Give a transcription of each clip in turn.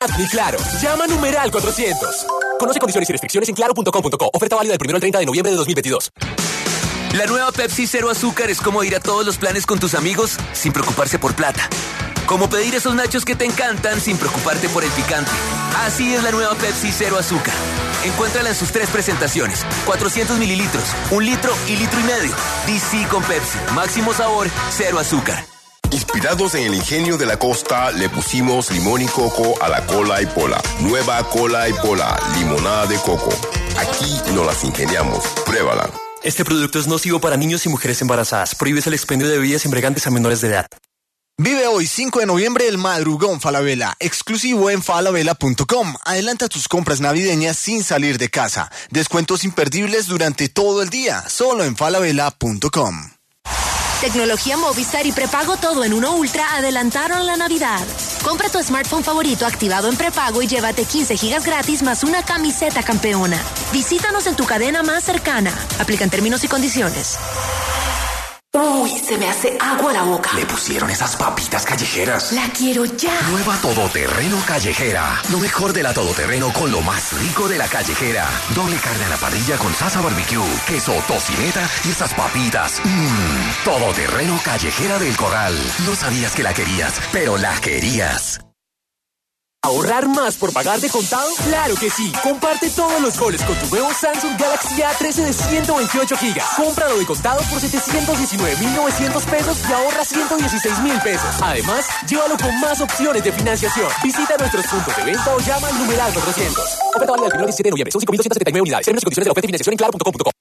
Ni Claro. Llama numeral 400. Conoce condiciones y restricciones en claro.com.co. Oferta válida del 1 al 30 de noviembre de 2022. La nueva Pepsi Cero Azúcar es como ir a todos los planes con tus amigos sin preocuparse por plata. Como pedir esos nachos que te encantan sin preocuparte por el picante. Así es la nueva Pepsi Cero Azúcar. Encuéntrala en sus 3 presentaciones. 400 mililitros, 1 litro y litro y medio. DC con Pepsi. Máximo sabor, cero azúcar. Inspirados en el ingenio de la costa, le pusimos limón y coco a la cola y pola. Nueva cola y pola, limonada de coco. Aquí nos las ingeniamos. Pruébala. Este producto es nocivo para niños y mujeres embarazadas. Prohíbes el expendio de bebidas embriagantes a menores de edad. Vive hoy, 5 de noviembre, el Madrugón Falabella, exclusivo en falabella.com. Adelanta tus compras navideñas sin salir de casa. Descuentos imperdibles durante todo el día, solo en falabella.com. Tecnología Movistar y prepago todo en uno Ultra adelantaron la Navidad. Compra tu smartphone favorito activado en prepago y llévate 15 gigas gratis más una camiseta campeona. Visítanos en tu cadena más cercana. Aplican términos y condiciones. Uy, se me hace agua la boca. Le pusieron esas papitas callejeras. La quiero ya. Nueva Todoterreno Callejera. Lo mejor de la Todoterreno con lo más rico de la callejera. Doble carne a la parrilla con salsa barbecue, queso, tocineta y esas papitas. Todoterreno Callejera del Corral. No sabías que la querías, pero la querías. ¿Ahorrar más por pagar de contado? ¡Claro que sí! Comparte todos los goles con tu nuevo Samsung Galaxy A13 de 128 gigas. Cómpralo de contado por 719.900 pesos y ahorra 116.000 pesos. Además, llévalo con más opciones de financiación. Visita nuestros puntos de venta o llama al numeral 400. Oferta válida del 1 al 17 de noviembre. Son 5.279 unidades. Términos y condiciones de la oferta y financiación en claro.com.co.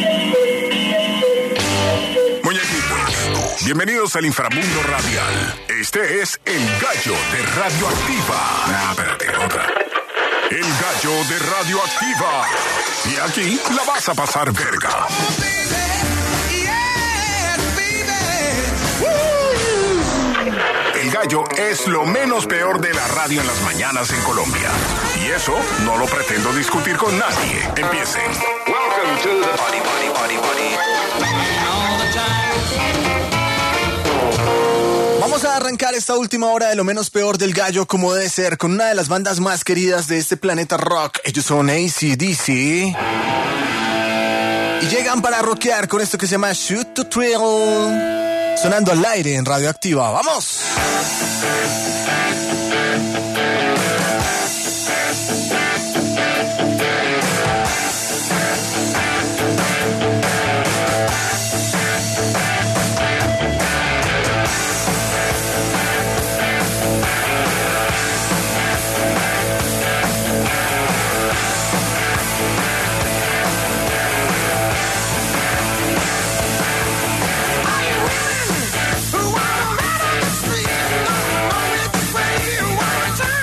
Bienvenidos al inframundo radial. Este es El Gallo de Radioactiva. Espérate, otra. El Gallo de Radioactiva. Y aquí la vas a pasar verga. El Gallo es lo menos peor de la radio en las mañanas en Colombia. Y eso no lo pretendo discutir con nadie. Empiecen. Welcome to the party, party, party, party. All the time. Vamos a arrancar esta última hora de lo menos peor del Gallo como debe ser, con una de las bandas más queridas de este planeta rock. Ellos son AC/DC y llegan para rockear con esto que se llama Shoot to Thrill, sonando al aire en Radioactiva. ¡Vamos! Who wanna run on the street? No, it's way you wanna turn.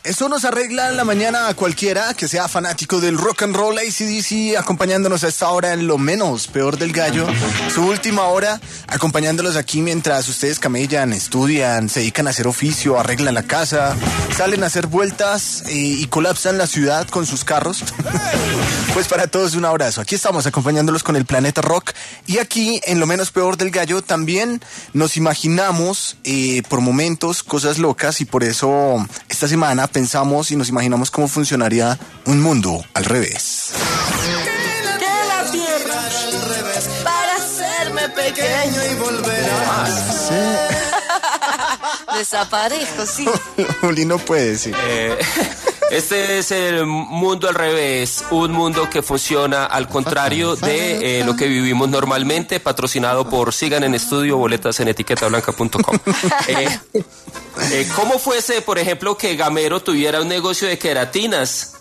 Eso nos arregla la mañana a cualquiera que sea fanático del rock and roll. AC/DC acompañándonos a esta hora en lo menos peor del gallo. Su última hora acompañándolos aquí mientras ustedes camellan, estudian, se dedican a hacer oficio, arreglan la casa, salen a hacer vueltas y colapsan la ciudad con sus carros. Pues para todos un abrazo. Aquí estamos acompañándolos con el Planeta Rock. Y aquí en lo menos peor del gallo también nos imaginamos por momentos cosas locas y por eso esta semana pensamos y nos imaginamos cómo funcionaría un mundo al revés. Que la tierra al revés para hacerme pequeño y volver a desaparezco, sí. Juli no puede decir. Este es el mundo al revés, un mundo que funciona al contrario de lo que vivimos normalmente, patrocinado por Sigan en Estudio, boletas en etiquetablanca.com. ¿Cómo fuese, por ejemplo, que Gamero tuviera un negocio de queratinas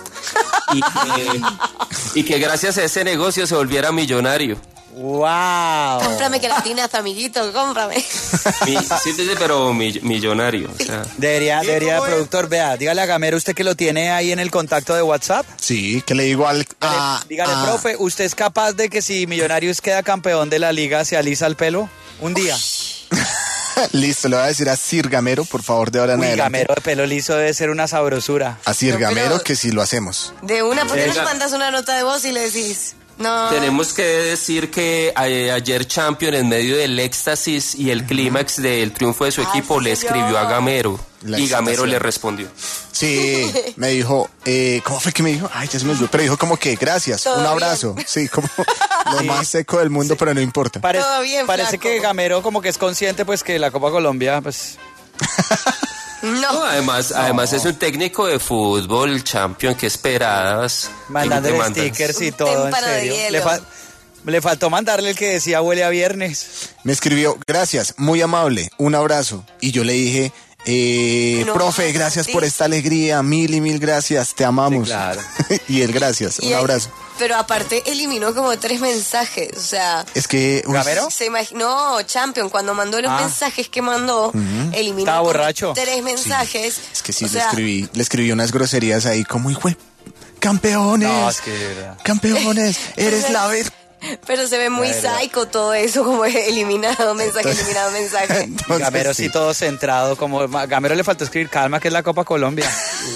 y que gracias a ese negocio se volviera millonario? ¡Wow! Cómprame queratinas, amiguito, cómprame. Sí, pero millonario. O sea. Debería, productor, vea, dígale a Gamero, usted que lo tiene ahí en el contacto de WhatsApp. Sí, que le digo al... Dígale, profe, ¿usted es capaz de que si Millonarios queda campeón de la liga se alisa el pelo? Un día. Listo, le voy a decir a Sir Gamero, por favor, de ahora en adelante. Gamero de pelo liso debe ser una sabrosura. A Sir No, Gamero pero- que sí lo hacemos. De una, ¿por qué no le mandas una nota de voz y le decís? No. Tenemos que decir que ayer Champion, en medio del éxtasis y el clímax del triunfo de su equipo, le escribió a Gamero y Gamero le respondió. Sí, me dijo, ¿cómo fue que me dijo? Ay, ya se me olvidó, pero dijo como que gracias, Todo un abrazo. bien. Sí, como lo más seco del mundo, pero no importa. Todo bien, Parece flaco. que Gamero como que es consciente pues que la Copa Colombia pues... No, además es un técnico de fútbol, Champion, que esperadas. Mandándole ¿Qué te mandas? stickers y todo, en témpano de serio. hielo. Le faltó mandarle el que decía huele a viernes. Me escribió, gracias, muy amable, un abrazo. Y yo le dije, No, profe, gracias sí. por esta alegría, mil y mil gracias, te amamos. Sí, claro. Y él, gracias, Y un él- abrazo. Pero aparte eliminó como 3 mensajes, o sea... Es que... uy, ¿Gamero? Se imaginó, Champion, cuando mandó los mensajes que mandó, eliminó Estaba como borracho. 3 mensajes. Es que sí, o le sea, escribí unas groserías ahí como, hijo, de- campeones, No, es que de verdad. campeones, eres la ver... Pero se ve muy psycho todo eso, como eliminado mensaje, eliminado mensaje. Entonces, Gamero sí todo centrado, como Gamero le faltó escribir calma que es la Copa Colombia.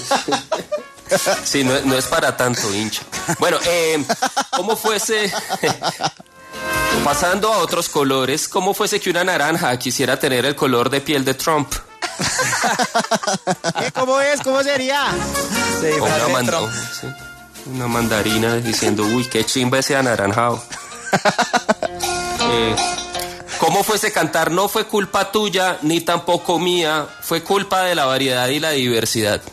Sí, no es para tanto, hincha. Bueno, ¿cómo fuese... Pasando a otros colores, ¿cómo fuese que una naranja quisiera tener el color de piel de Trump? ¿Cómo es? ¿Cómo sería? O una mandarina diciendo, uy, qué chimba ese anaranjado. ¿Cómo fuese cantar? No fue culpa tuya, ni tampoco mía, fue culpa de la variedad y la diversidad.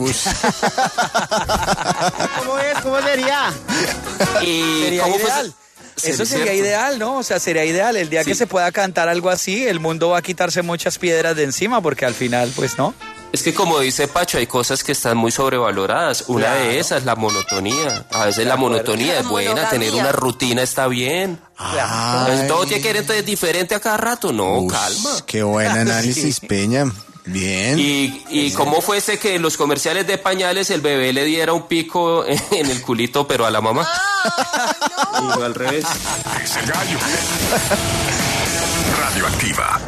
¿Cómo es? ¿Cómo sería? Y Sería ¿cómo ideal. fuese? Eso sería ¿Cierto? ideal, ¿no? O sea, sería ideal. El día que se pueda cantar algo así, el mundo va a quitarse muchas piedras de encima, porque al final, pues, ¿no? Es que como dice Pacho, hay cosas que están muy sobrevaloradas. Una Claro. de esas, la monotonía. A veces la monotonía La es buena, monogamia. tener una rutina está bien. Entonces, todo tiene que ser diferente a cada rato. No, calma. Qué buen análisis, Peña. Bien. Y cómo fuese que en los comerciales de pañales el bebé le diera un pico en el culito, pero a la mamá. Y no al revés. Ese gallo. Radioactiva.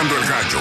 escuchando El Gallo.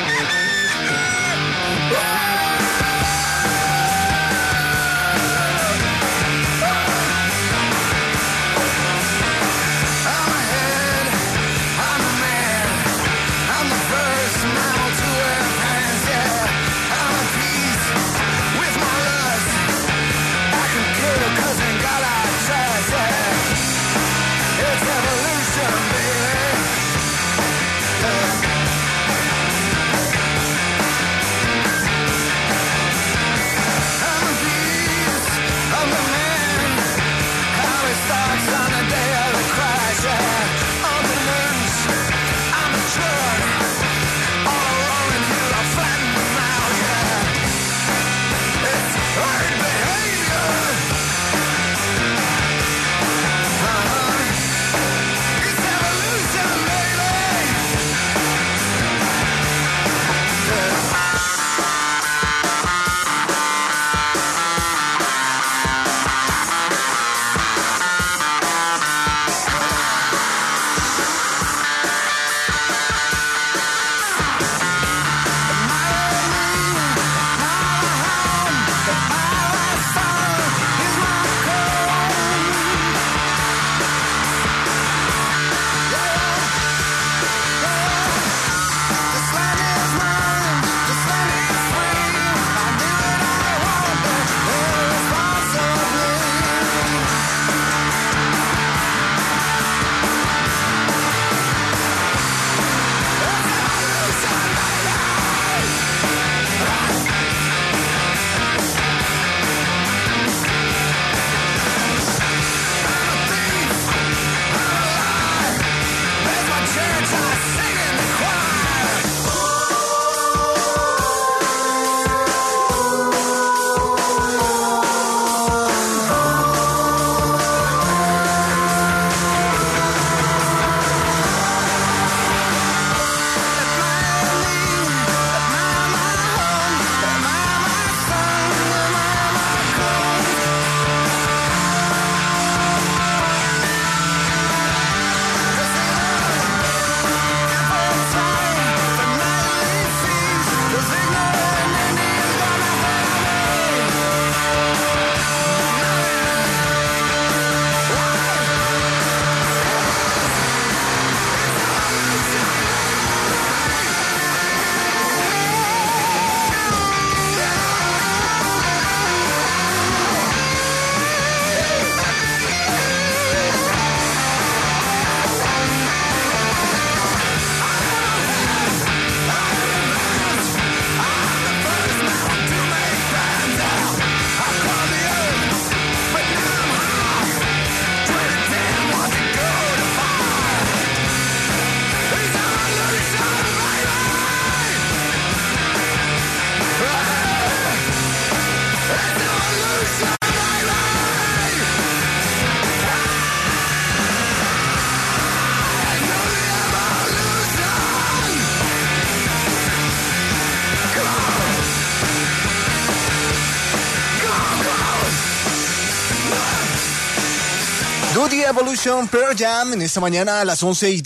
Do The Evolution, Pearl Jam, en esta mañana a las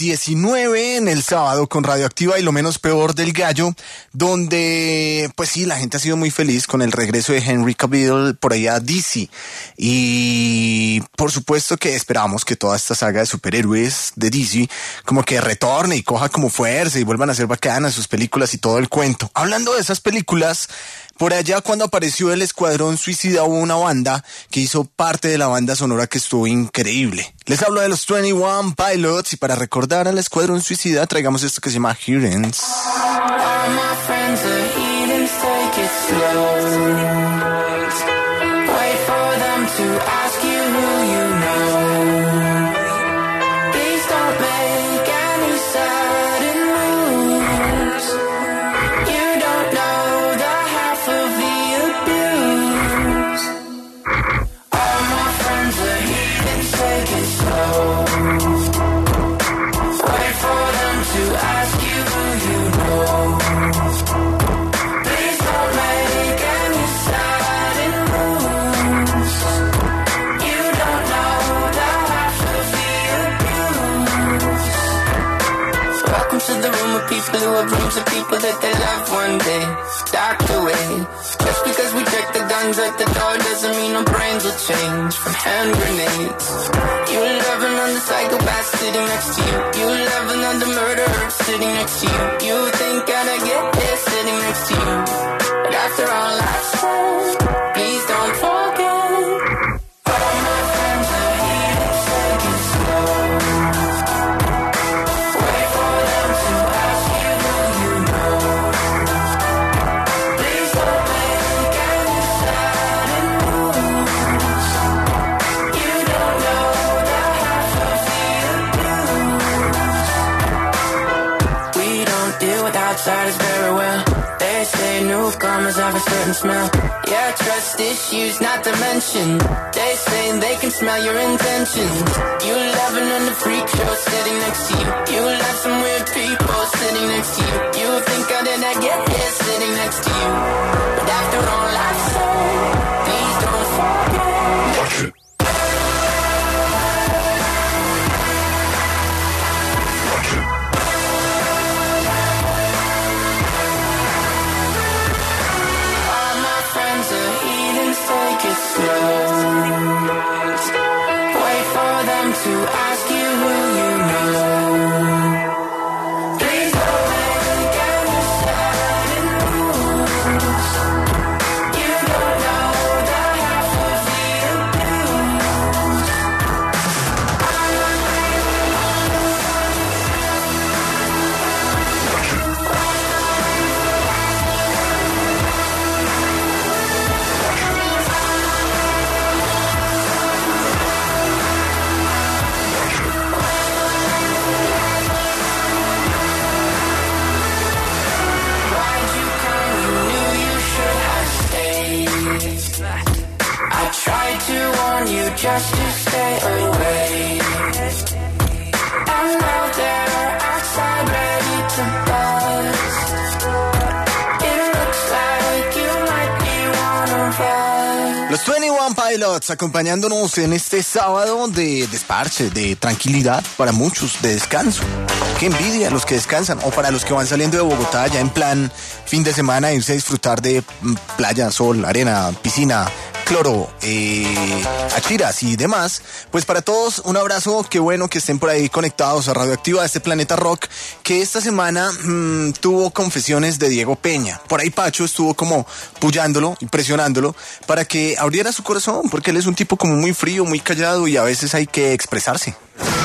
11:19 en el sábado con Radioactiva y lo menos peor del Gallo, donde, pues sí, la gente ha sido muy feliz con el regreso de Henry Cavill por allá a DC. Y por supuesto que esperamos que toda esta saga de superhéroes de DC como que retorne y coja como fuerza y vuelvan a ser bacanas sus películas y todo el cuento. Hablando de esas películas, por allá cuando apareció el Escuadrón Suicida hubo una banda que hizo parte de la banda sonora que estuvo increíble. Les hablo de los 21 Pilots y para recordar al Escuadrón Suicida traigamos esto que se llama Hearings. You flew of rooms of people that they loved one day docked away. Just because we check the guns at the door doesn't mean our brains will change from hand grenades. You love another psychopath sitting next to you. You love another murderer sitting next to you. You think I'd get here sitting next to you. But after all I've said, please don't forget. All my friends are here, take it slow. Wait for them to ask you who you know. Please don't make any sudden moves. You don't know the half of the abuse. We don't deal with outsiders very well. They say newcomers have a certain smell. Yeah, trust issues not to mention. They say they can smell your intentions. You loving on the freak show sitting next to you. You love some weird people sitting next to you. You think I did not get here sitting next to you. But after all I've said, please don't forget. Watch it. All my friends are heathens, take it slow. Wait for them to ask you who you know. Please don't make any sudden moves. You don't know the half of the abuse. Why'd you come? You knew you should have stayed. I tried to warn you just to stay away. And now they're outside ready to buzz. It looks like you might be one of us. Los 21 Pilots acompañándonos en este sábado de desparche, de tranquilidad para muchos, de descanso. Qué envidia a los que descansan o para los que van saliendo de Bogotá ya en plan fin de semana, irse a disfrutar de playa, sol, arena, piscina, cloro, achiras y demás. Pues para todos un abrazo, qué bueno que estén por ahí conectados a Radioactiva, a este Planeta Rock, que esta semana tuvo confesiones de Diego Peña. Por ahí Pacho estuvo como pullándolo y presionándolo para que abriera su corazón, porque él es un tipo como muy frío, muy callado y a veces hay que expresarse.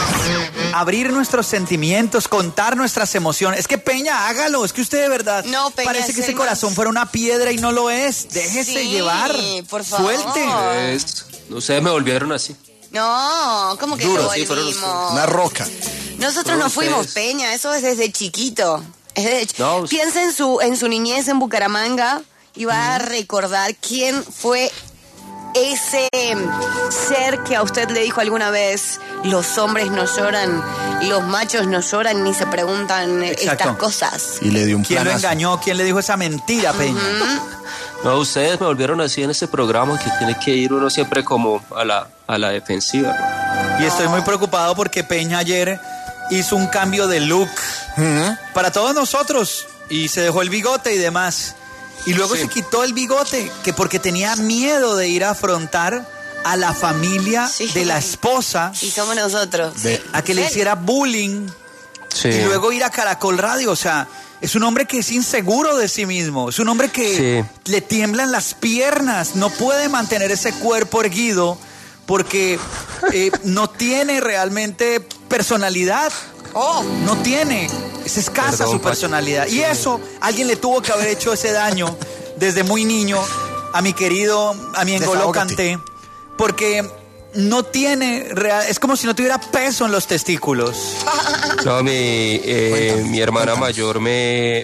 Abrir nuestros sentimientos, contar nuestras emociones. Es que Peña, hágalo, es que usted de verdad No, Peña, parece que es ese el corazón más- fuera una piedra y no lo es. Déjese Sí, llevar. por favor. Suelte. No sé, me volvieron así. No, ¿cómo que Duro, lo sí, fueron los- volvimos? Una roca. Nosotros Fueron no fuimos ustedes. Peña, eso es desde chiquito. Es desde No, Piensa en su niñez en Bucaramanga y va a recordar quién fue ese ser que a usted le dijo alguna vez: los hombres no lloran, los machos no lloran ni se preguntan Exacto. estas cosas. Y le dio un ¿Quién lo planazo. engañó? ¿Quién le dijo esa mentira, Peña? No, ustedes me volvieron así en este programa que tiene que ir uno siempre como a la defensiva, ¿no? Y estoy muy preocupado porque Peña ayer hizo un cambio de look para todos nosotros y se dejó el bigote y demás. Y luego Sí. se quitó el bigote que porque tenía miedo de ir a afrontar a la familia Sí. de la esposa Y somos nosotros. a que le hiciera bullying Sí. y luego ir a Caracol Radio. O sea, es un hombre que es inseguro de sí mismo. Es un hombre que le tiemblan las piernas. No puede mantener ese cuerpo erguido porque no tiene realmente personalidad. No tiene. Es escasa Perdón, su Pacho. personalidad. Y eso, alguien le tuvo que haber hecho ese daño desde muy niño a mi querido, a mi N'Golo Desahógate. Kanté. Porque no tiene, es como si no tuviera peso en los testículos. No, mi hermana mayor me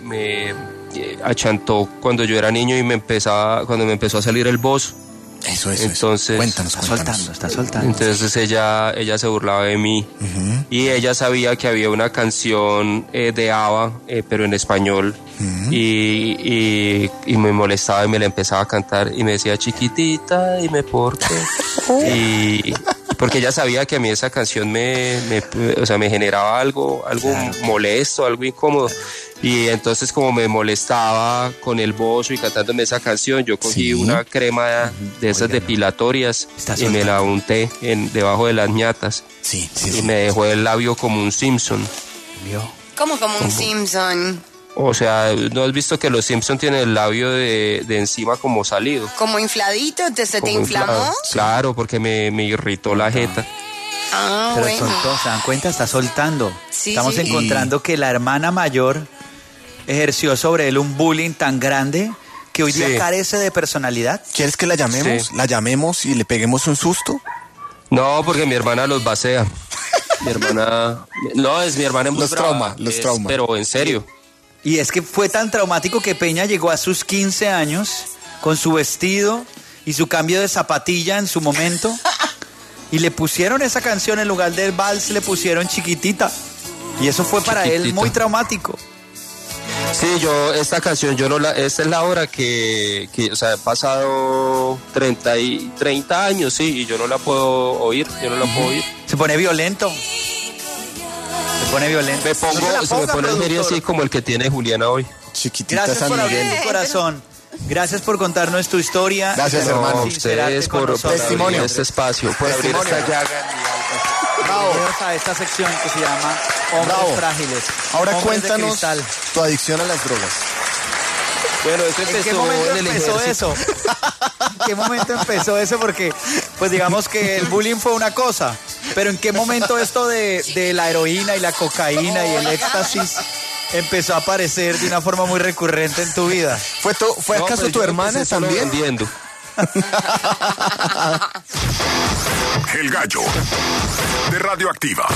achantó cuando yo era niño y cuando me empezó a salir el bozo. Eso. Entonces, Cuéntanos. Está soltando. Entonces ella se burlaba de mí y ella sabía que había una canción de ABBA, pero en español, y me molestaba y me la empezaba a cantar y me decía chiquitita y me porto. Y porque ella sabía que a mí esa canción me generaba algo molesto, algo incómodo. Y entonces como me molestaba con el bozo y cantándome esa canción, yo cogí una crema de esas depilatorias y me la unté debajo de las ñatas. Y me dejó el labio como un Simpson. ¿Cómo como un Simpson? O sea, ¿no has visto que los Simpson tienen el labio de encima como salido? ¿Como infladito? ¿Se te inflamó? Inflado. Claro, porque me irritó la jeta. Pero soltó, ¿se dan cuenta? Está soltando. Estamos encontrando que la hermana mayor ejerció sobre él un bullying tan grande que hoy día carece de personalidad. ¿Quieres que la llamemos? Sí. ¿La llamemos y le peguemos un susto? No, porque mi hermana los basea. Mi hermana... No, es mi hermana en los trauma. Pero en serio. Y es que fue tan traumático que Peña llegó a sus 15 años con su vestido y su cambio de zapatilla en su momento y le pusieron esa canción en lugar del vals, le pusieron Chiquitita. Y eso fue para él muy traumático. Sí, esta canción, esta es la hora que o sea, he pasado 30 años, sí, y yo no la puedo oír, Se pone violento. Se me pone serio así como el que tiene Juliana hoy. Chiquitita Gracias por abrir tu corazón. Gracias por contarnos tu historia. Gracias, hermano. Ustedes por abrir este espacio, por abrir esta llaga. Bienvenidos a esta sección que se llama Hombres Frágiles. Ahora Hombres de cuéntanos cristal. tu adicción a las drogas. Bueno, eso empezó ¿En qué momento en el empezó ejército. eso? ¿En qué momento empezó eso? Porque, pues digamos que el bullying fue una cosa, pero ¿en qué momento esto de la heroína y la cocaína y el éxtasis empezó a aparecer de una forma muy recurrente en tu vida? ¿Fue acaso tu hermana también? Vendiendo. El Gallo de Radioactiva.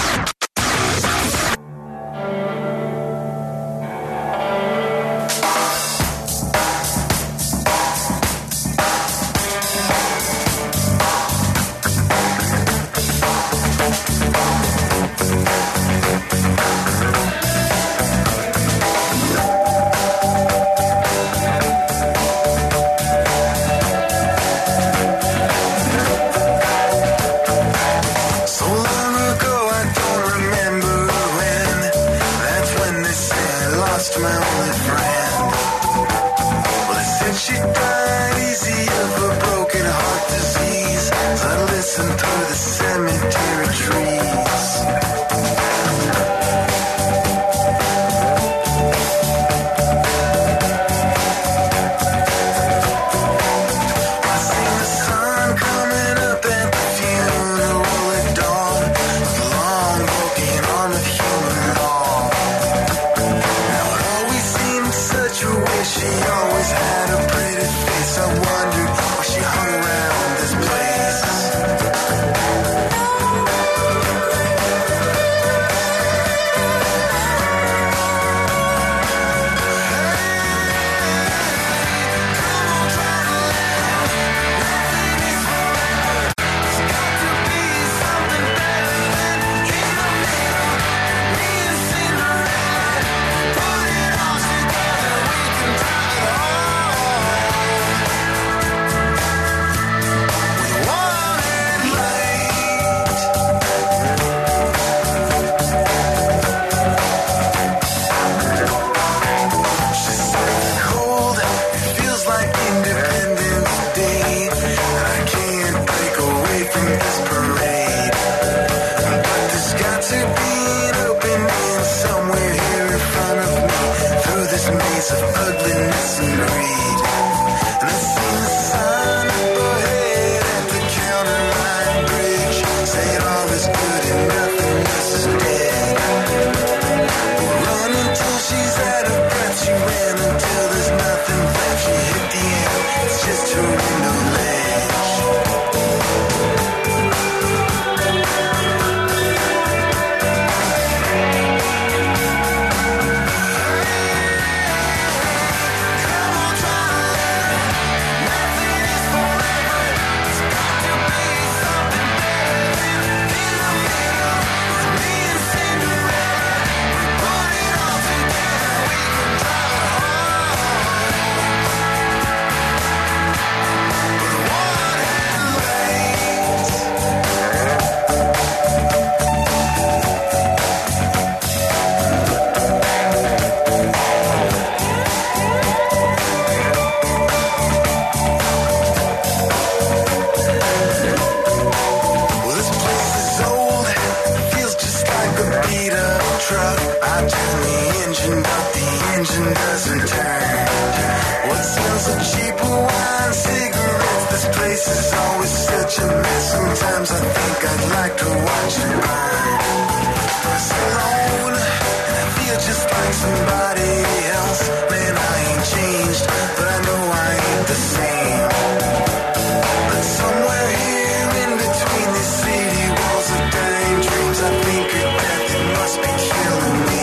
Sometimes I think I'd like to watch it burn. I'm so alone, and I feel just like somebody else. Man, I ain't changed, but I know I ain't the same. But somewhere here in between these city walls of dying dreams, I think of death, it must be killing me.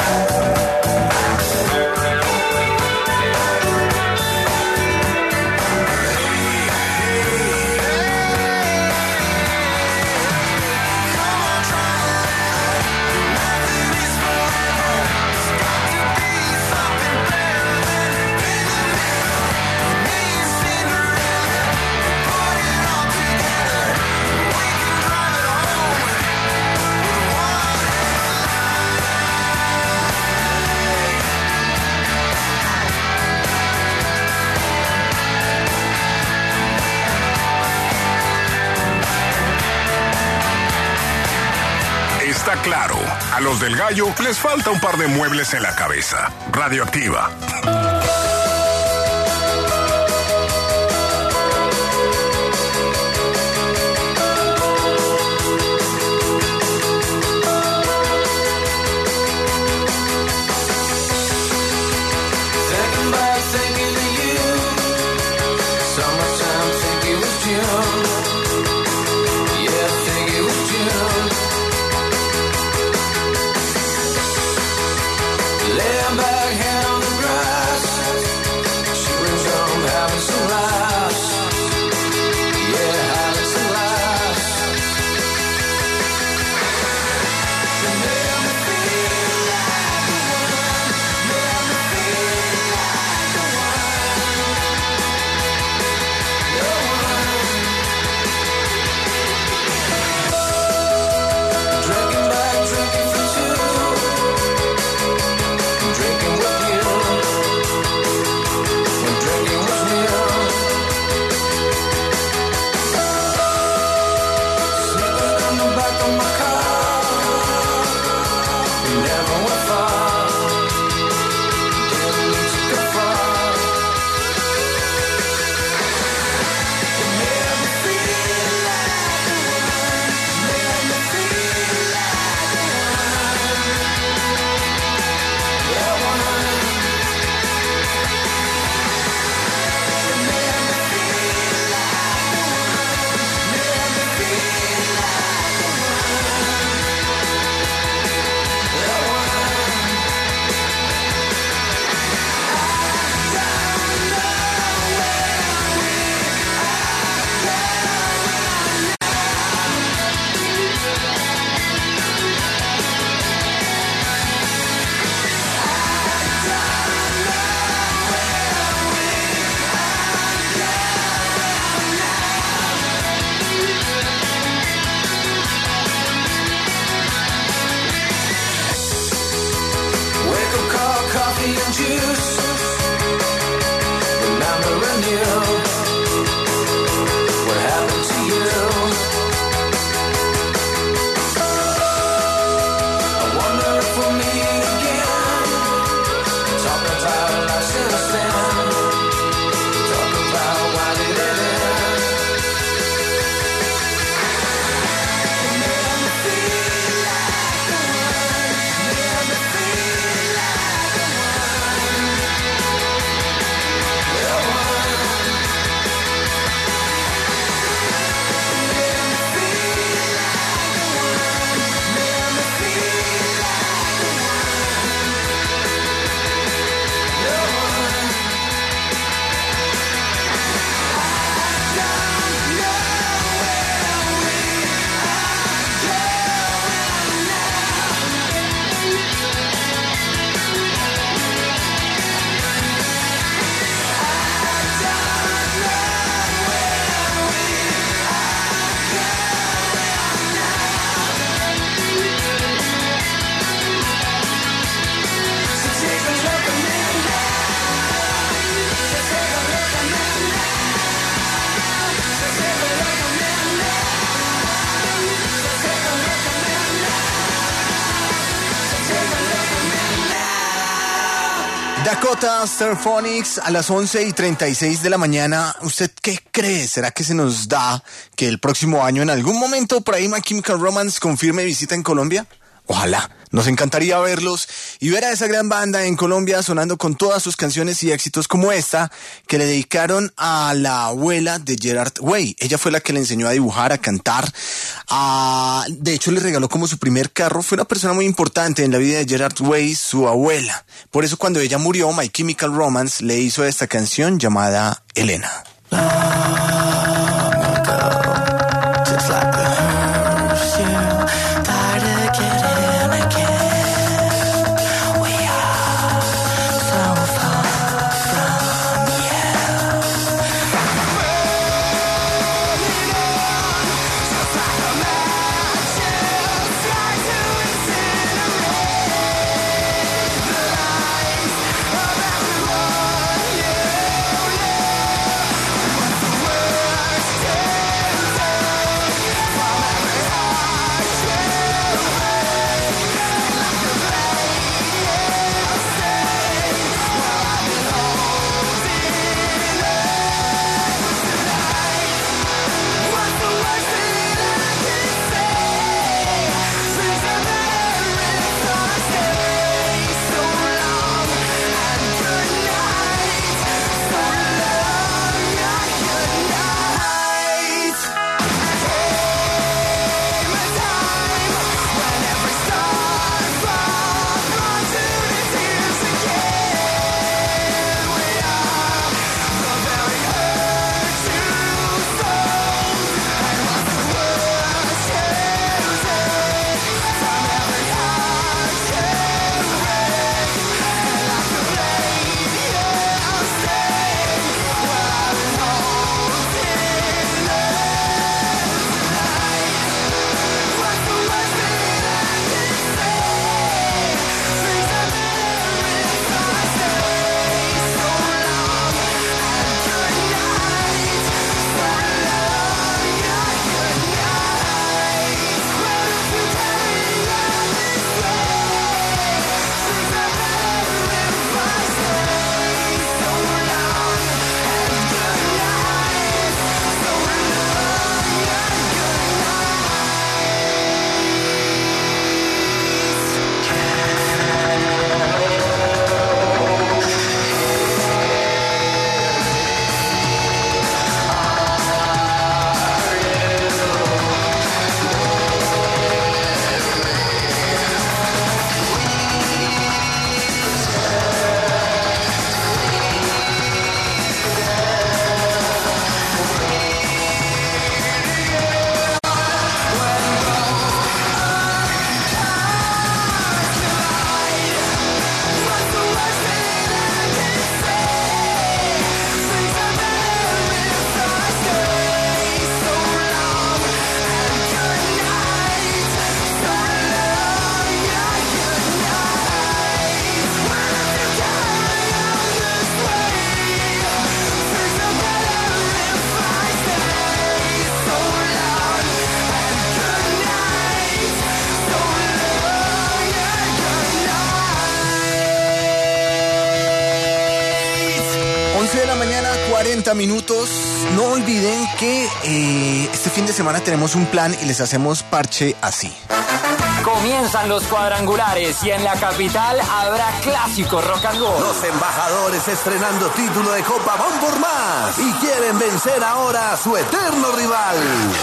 Está claro, a los del Gallo les falta un par de muebles en la cabeza. Radioactiva. Laying back, hand on the grass. Dakota Stereophonics a las 11:36 de la mañana. ¿Usted qué cree? ¿Será que se nos da que el próximo año, en algún momento, por ahí My Chemical Romance confirme visita en Colombia? Ojalá, nos encantaría verlos y ver a esa gran banda en Colombia sonando con todas sus canciones y éxitos como esta que le dedicaron a la abuela de Gerard Way. Ella fue la que le enseñó a dibujar, a cantar, de hecho le regaló como su primer carro. Fue una persona muy importante en la vida de Gerard Way, su abuela. Por eso cuando ella murió, My Chemical Romance le hizo esta canción llamada Elena. De la mañana, 40 minutos. No olviden que este fin de semana tenemos un plan y les hacemos parche así. Comienzan los cuadrangulares y en la capital habrá clásico rock and roll. Los embajadores estrenando título de Copa van por más y quieren vencer ahora a su eterno rival.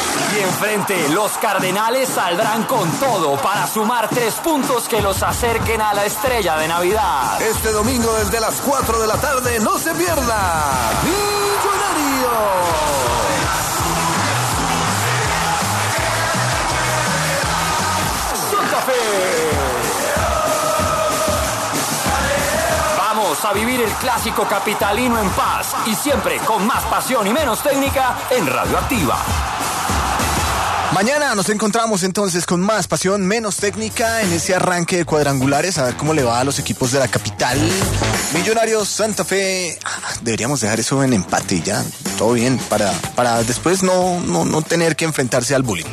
Y enfrente, los Cardenales saldrán con todo para sumar 3 puntos que los acerquen a la estrella de Navidad. Este domingo desde las 4 de la tarde, no se pierda Millonarios. Vamos a vivir el clásico capitalino en paz y siempre con más pasión y menos técnica en Radioactiva. Mañana nos encontramos entonces con más pasión, menos técnica en ese arranque de cuadrangulares, a ver cómo le va a los equipos de la capital. Millonarios, Santa Fe, deberíamos dejar eso en empate y ya, todo bien, para después no tener que enfrentarse al bullying.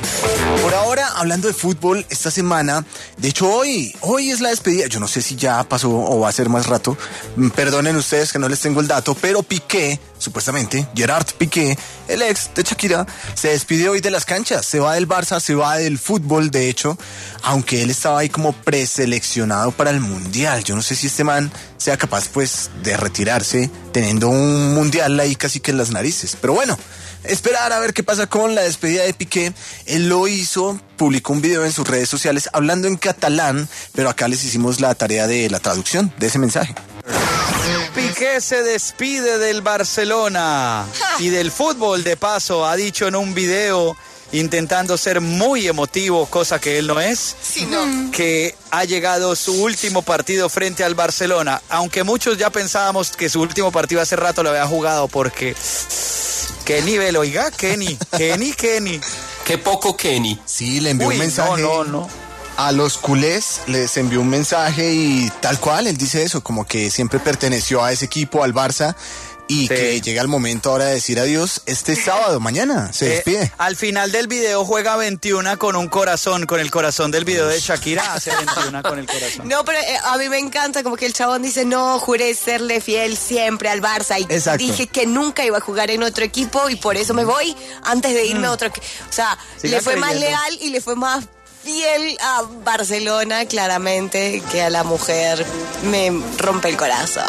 Por ahora, hablando de fútbol, esta semana, de hecho hoy es la despedida, yo no sé si ya pasó o va a ser más rato, perdonen ustedes que no les tengo el dato, pero Piqué, supuestamente, Gerard Piqué, el ex de Shakira, se despide hoy de las canchas, se va del Barça, se va del fútbol, de hecho, aunque él estaba ahí como preseleccionado para el Mundial. Yo no sé si este man sea capaz pues de retirarse teniendo un Mundial ahí casi que en las narices, pero bueno, esperar a ver qué pasa con la despedida de Piqué. Él lo hizo, publicó un video en sus redes sociales hablando en catalán, pero acá les hicimos la tarea de la traducción de ese mensaje. Piqué se despide del Barcelona y del fútbol, de paso, ha dicho en un video, intentando ser muy emotivo, cosa que él no es, que ha llegado su último partido frente al Barcelona, aunque muchos ya pensábamos que su último partido hace rato lo había jugado porque... ¿Qué nivel, oiga? Kenny. Qué poco Kenny. Sí, le envió un mensaje. No. A los culés les envió un mensaje y tal cual, él dice eso, como que siempre perteneció a ese equipo, al Barça, y que llega el momento ahora de decir adiós este sábado, mañana, se despide. Al final del video juega 21 con un corazón, con el corazón del video de Shakira, hace 21 con el corazón. No, pero a mí me encanta como que el chabón dice, no, juré serle fiel siempre al Barça y dije que nunca iba a jugar en otro equipo y por eso me voy antes de irme a otro equipo. O sea, le fue más leal y le fue más fiel a Barcelona, claramente, que a la mujer. Me rompe el corazón.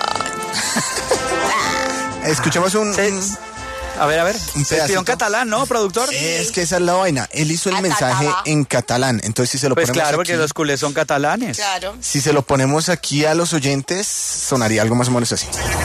Escuchemos A ver. Un se despidió en catalán, ¿no, productor? Es que esa es la vaina. Él hizo el mensaje en catalán. Entonces, si se lo ponemos claro, aquí, porque los culés son catalanes. Claro. Si se lo ponemos aquí a los oyentes, sonaría algo más o menos así.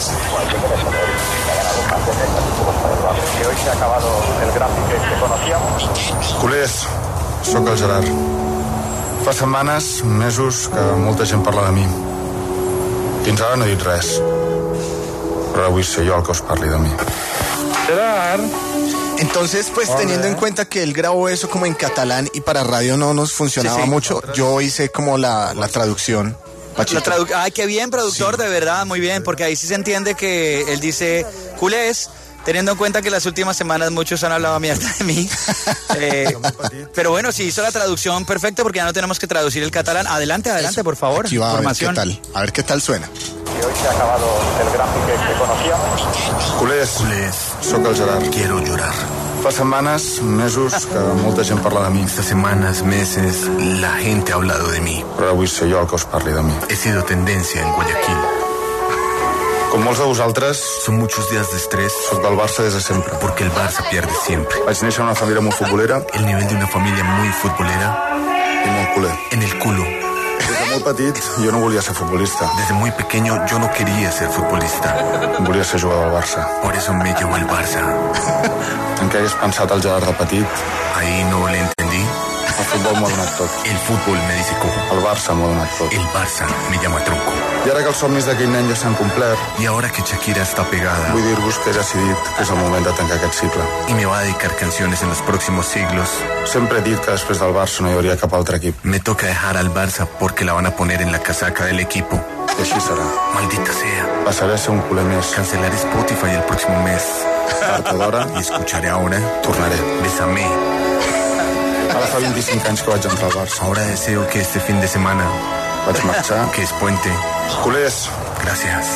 Que hoy se ha acabado el gráfico que conocíamos. Culers, sóc el Gerard. Fa setmanes, mesos, que molta gent parla de mi. Fins ara no he dit res. Però avui sé jo el que us parli de mi. Gerard. Entonces, pues teniendo en cuenta que él grabó eso como en catalán y para radio no nos funcionaba mucho, yo hice como la traducción. Ay, qué bien, productor, de verdad, muy bien, porque ahí sí se entiende que él dice culés, teniendo en cuenta que las últimas semanas muchos han hablado mierda de mí. Pero bueno, sí hizo la traducción perfecta porque ya no tenemos que traducir el catalán. Adelante, por favor. Aquí va, información. A ver qué tal suena. Y hoy se ha acabado el gráfico que conocíamos. Culers, sóc el Gerard. Quiero llorar. Fa setmanes, mesos, que molta gent parla de mi. Estas semanas, meses, la gente ha hablado de mí. Però avui sé jo el que us parli de mi. He sido tendencia en Guayaquil. Com molts de vosaltres, son muchos días de estrés. Soc del Barça des de sempre. Porque el Barça pierde siempre. Vaig néixer en una família molt futbolera. El nivel de una familia muy futbolera. I molt culer. En el culo. Des de molt petit, jo no volia ser futbolista. Desde muy pequeño yo no quería ser futbolista. Volia ser jugador del Barça. Por eso me llevó el Barça. En què hagués pensat el Gerard de petit? Ahí no le entendí. El futbol m'ho ha donat tot. El fútbol me dice cojo. El Barça m'ho ha donat tot. El Barça me llama tronco. I ara que els somnis d'aquell nen ja s'han complert, y ahora que Shakira está pegada, vull dir-vos que he decidit que és el moment de tancar aquest cicle. Y me va a dedicar canciones en los próximos siglos. Sempre he dit que després del Barça no hi hauria cap altre equip. Me toca dejar al Barça porque la van a poner en la casaca del equipo. I així serà. Maldita sea. Passaré a ser un culer més. Cancelaré Spotify el próximo mes. Tard o d'hora, y escucharé ahora. Tornaré. Bésame. Ara fa 25 anys que vaig entrar al Barça. Ahora deseo que este fin de semana vaig marxar. Que es puente. Culers. Gracias.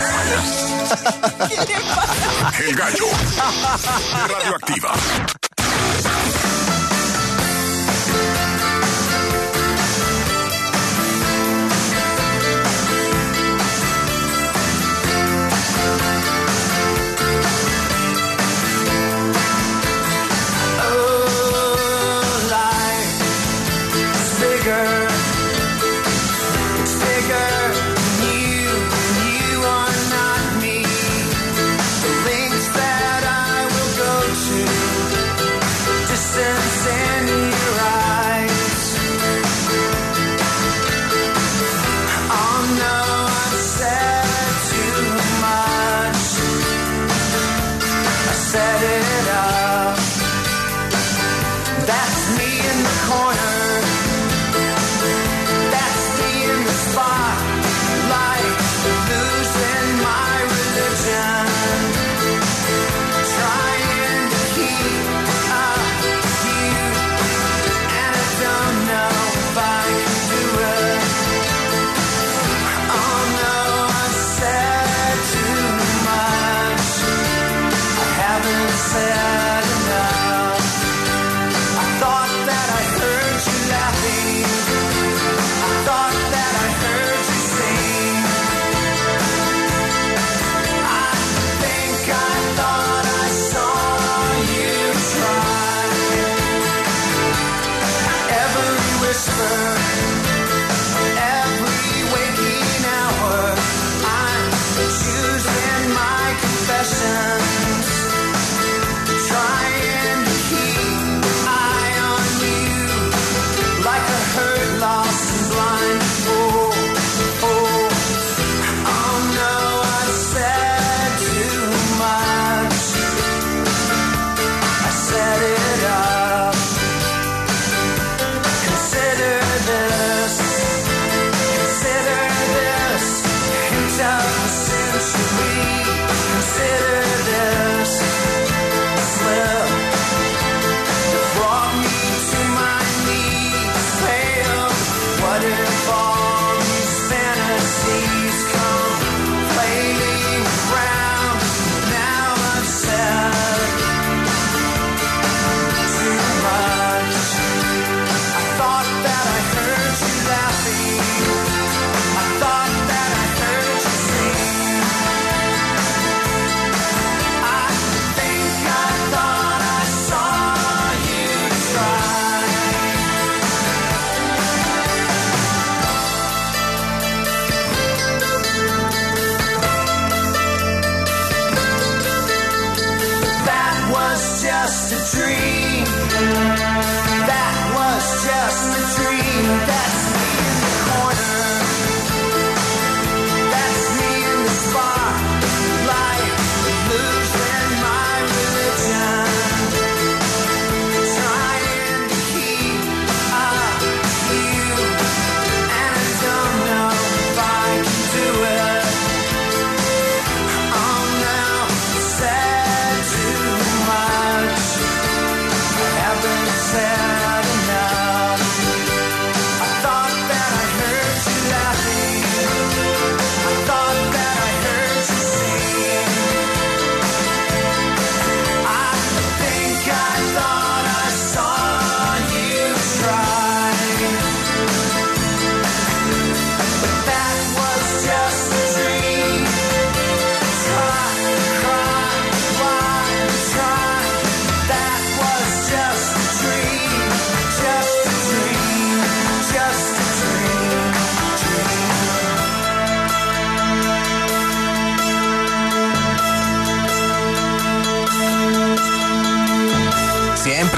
El Gallo. Radioactiva.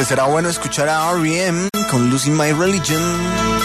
será bueno escuchar a R.E.M. con Losing My Religion.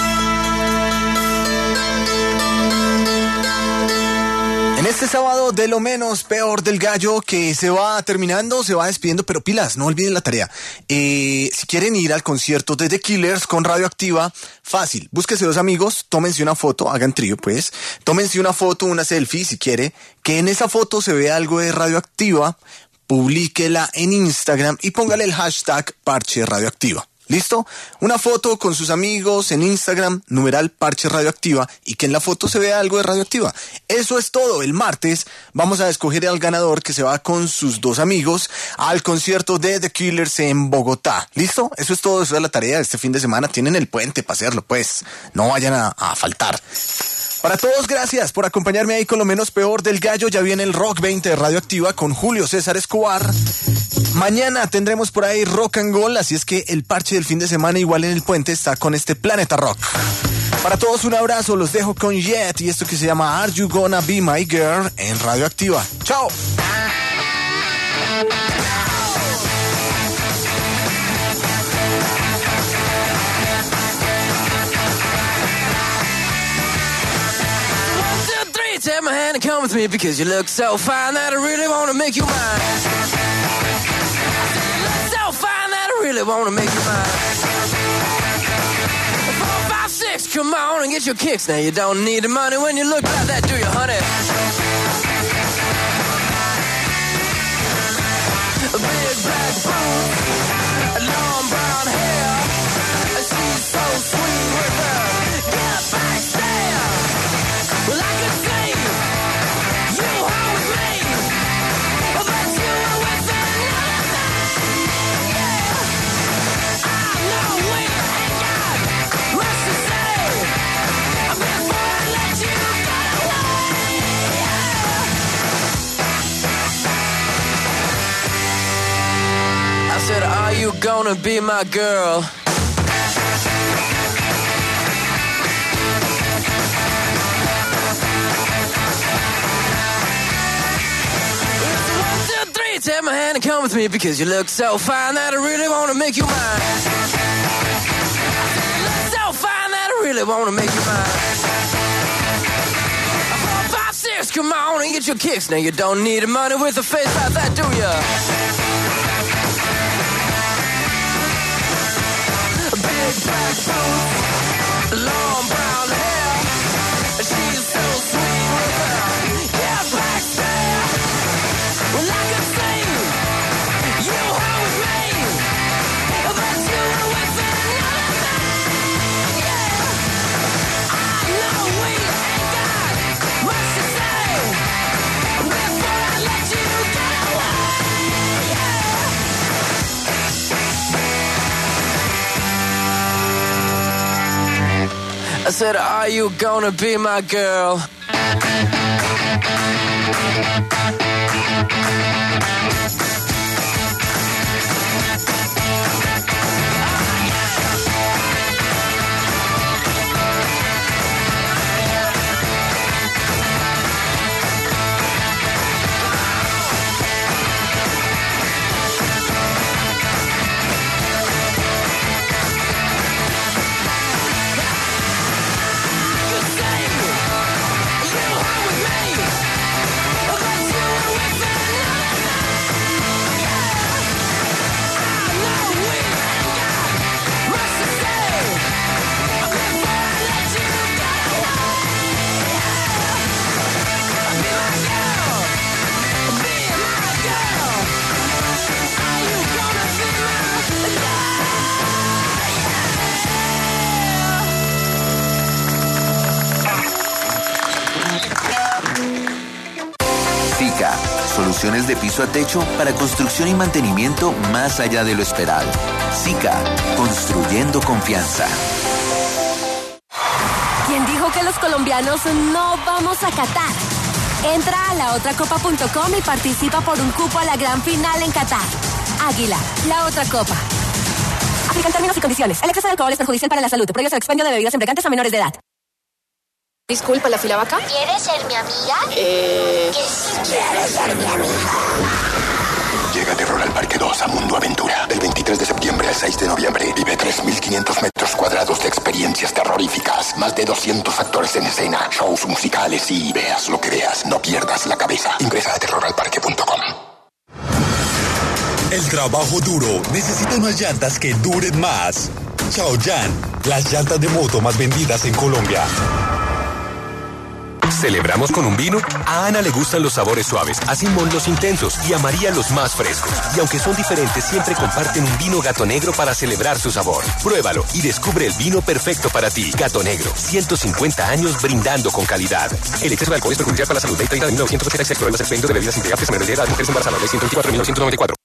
En este sábado de lo menos peor del gallo que se va terminando, se va despidiendo, pero pilas, no olviden la tarea. Si quieren ir al concierto de The Killers con Radioactiva, fácil, búsquese 2 amigos, tómense una foto, hagan trío pues, tómense una foto, una selfie si quiere, que en esa foto se vea algo de Radioactiva, publíquela en Instagram y póngale el hashtag Parche Radioactiva. ¿Listo? Una foto con sus amigos en Instagram, numeral Parche Radioactiva, y que en la foto se vea algo de Radioactiva. Eso es todo. El martes vamos a escoger al ganador que se va con sus 2 amigos al concierto de The Killers en Bogotá. ¿Listo? Eso es todo. Eso es la tarea de este fin de semana. Tienen el puente para hacerlo, pues. No vayan a faltar. Para todos, gracias por acompañarme ahí con lo menos peor del gallo. Ya viene el Rock 20 de Radioactiva con Julio César Escobar. Mañana tendremos por ahí Rock and Roll, así es que el parche del fin de semana igual en el puente está con este Planeta Rock. Para todos un abrazo, los dejo con Jet y esto que se llama Are You Gonna Be My Girl en Radioactiva. ¡Chao! Take my hand and come with me because you look so fine that I really want to make you mine. You look so fine that I really want to make you mine. 4, 5, 6, come on and get your kicks. Now you don't need the money when you look like that, do you, honey? A big black boots, long brown hair. She's so sweet with her get back stare. Well, I could say you home with me, but you were with another man. Yeah, I know we ain't got much to say before I let you get away. Yeah. I said, are you gonna be my girl? Take my hand and come with me because you look so fine that I really want to make you mine. You look so fine that I really want to make you mine. 4, 5, 6, come on and get your kicks. Now you don't need the money with a face like that, do ya? Big black boots, long brown hair. She's so sweet with her, yeah, black stare. Well, I could say you home with me, but you were with another man. Yeah, I know we ain't got much to say before I let you get away. Yeah. I said, are you gonna be my girl? Soluciones de piso a techo para construcción y mantenimiento más allá de lo esperado. SICA, construyendo confianza. ¿Quién dijo que los colombianos no vamos a Qatar? Entra a laotracopa.com y participa por un cupo a la gran final en Qatar. Águila, la otra copa. Aplican términos y condiciones. El exceso de alcohol es perjudicial para la salud. Prohíbe el expendio de bebidas embriagantes a menores de edad. Disculpa, ¿la fila va acá? ¿Quieres ser mi amiga? ¿Quieres ser mi amiga? Llega a Terror al Parque 2 a Mundo Aventura. Del 23 de septiembre al 6 de noviembre. Vive 3.500 metros cuadrados de experiencias terroríficas. Más de 200 actores en escena. Shows musicales y veas lo que veas. No pierdas la cabeza. Ingresa a terroralparque.com. El trabajo duro necesita unas llantas que duren más. Chaoyan, las llantas de moto más vendidas en Colombia. ¿Celebramos con un vino? A Ana le gustan los sabores suaves, a Simón los intensos y a María los más frescos. Y aunque son diferentes, siempre comparten un vino Gato Negro para celebrar su sabor. Pruébalo y descubre el vino perfecto para ti. Gato Negro, 150 años brindando con calidad. El exceso de alcohol es perjudicial para la salud. Ley 30 de 1986. Problemas de expendio de bebidas embriagantes a menores de edad. Mujeres embarazadas. Ley 124 de 1994.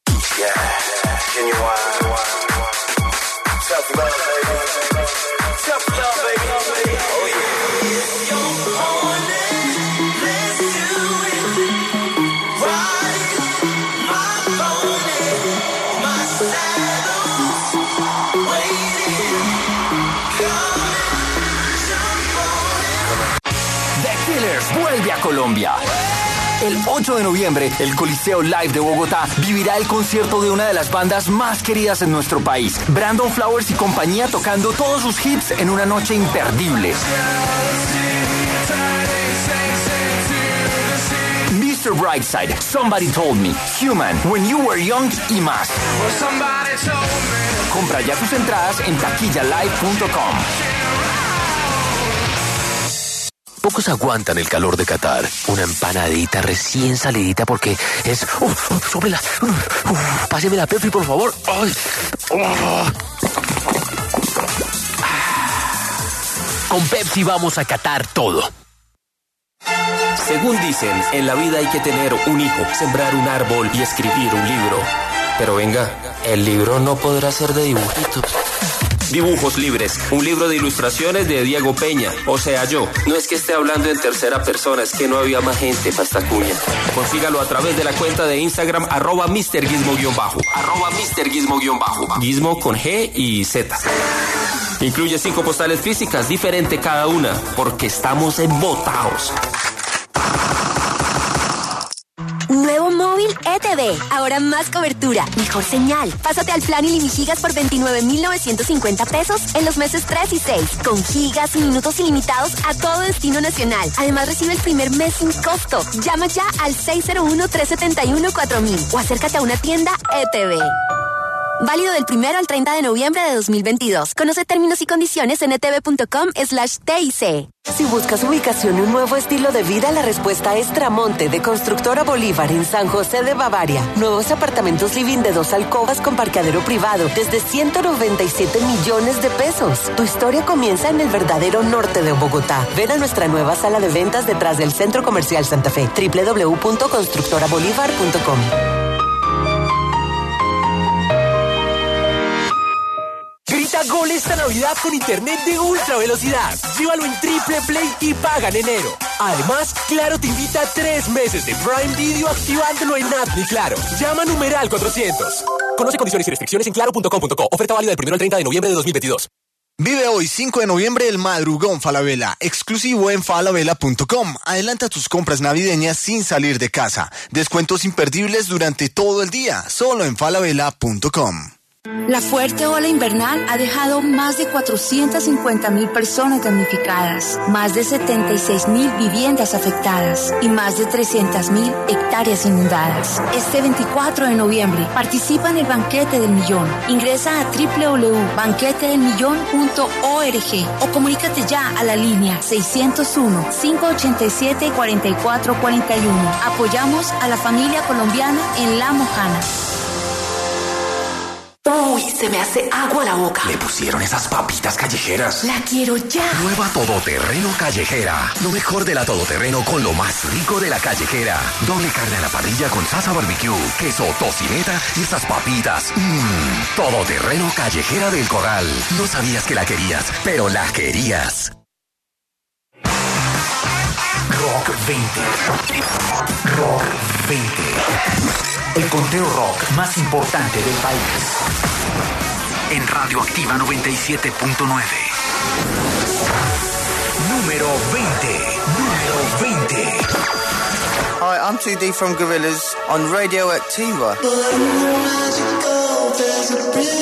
Vuelve a Colombia. El 8 de noviembre, el Coliseo Live de Bogotá vivirá el concierto de una de las bandas más queridas en nuestro país. Brandon Flowers y compañía tocando todos sus hits en una noche imperdible. Mr. Brightside, Somebody Told Me, Human, When You Were Young y más. Compra ya tus entradas en taquillalive.com. Pocos aguantan el calor de Qatar. Una empanadita recién salidita porque es... ¡Sóbrela! ¡Páseme la Pepsi, por favor! ¡Ay! Con Pepsi vamos a catar todo. Según dicen, en la vida hay que tener un hijo, sembrar un árbol y escribir un libro. Pero venga, el libro no podrá ser de dibujitos. Dibujos Libres, un libro de ilustraciones de Diego Peña, o sea yo. No es que esté hablando en tercera persona, es que no había más gente para esta cuña. Consígalo a través de la cuenta de Instagram @MrGizmo_. @MrGizmo_. Gizmo con G y Z. Incluye 5 postales físicas, diferente cada una, porque estamos embotados. Nuevo móvil ETV. Ahora más cobertura, mejor señal. Pásate al plan iliminigigas por 29,950 pesos en los meses 3 y 6. Con gigas y minutos ilimitados a todo destino nacional. Además, recibe el primer mes sin costo. Llama ya al 601-371-4000 o acércate a una tienda ETV. Válido del 1 al 30 de noviembre de 2022. Conoce términos y condiciones en etv.com/TIC. Si buscas ubicación y un nuevo estilo de vida, la respuesta es Tramonte, de Constructora Bolívar, en San José de Bavaria. Nuevos apartamentos living de 2 alcobas con parqueadero privado, desde 197 millones de pesos. Tu historia comienza en el verdadero norte de Bogotá. Ven a nuestra nueva sala de ventas detrás del Centro Comercial Santa Fe. www.constructorabolívar.com. Grita gol esta Navidad con internet de ultra velocidad. Llévalo en Triple Play y paga en enero. Además, Claro te invita a 3 meses de Prime Video activándolo en App y Claro. Llama numeral 400. Conoce condiciones y restricciones en claro.com.co. Oferta válida del 1 al 30 de noviembre de 2022. Vive hoy 5 de noviembre el Madrugón Falabella, exclusivo en falabella.com. Adelanta tus compras navideñas sin salir de casa. Descuentos imperdibles durante todo el día, solo en falabella.com. La fuerte ola invernal ha dejado más de 450,000 personas damnificadas, más de 76,000 viviendas afectadas y más de 300,000 hectáreas inundadas. Este 24 de noviembre participa en el Banquete del Millón. Ingresa a www.banquetedelmillón.org o comunícate ya a la línea 601-587-4441. Apoyamos a la familia colombiana en La Mojana. Uy, se me hace agua la boca. Le pusieron esas papitas callejeras. La quiero ya. Nueva Todoterreno Callejera. Lo mejor de la Todoterreno con lo más rico de la callejera. Doble carne a la parrilla con salsa barbecue, queso, tocineta y esas papitas. Todoterreno Callejera del Corral. No sabías que la querías, pero la querías. Rock 20. Rock 20. El conteo rock más importante del país. En Radioactiva 97.9. Número 20. Número 20. Hi, I'm 2D from Gorillaz on Radio Activa. But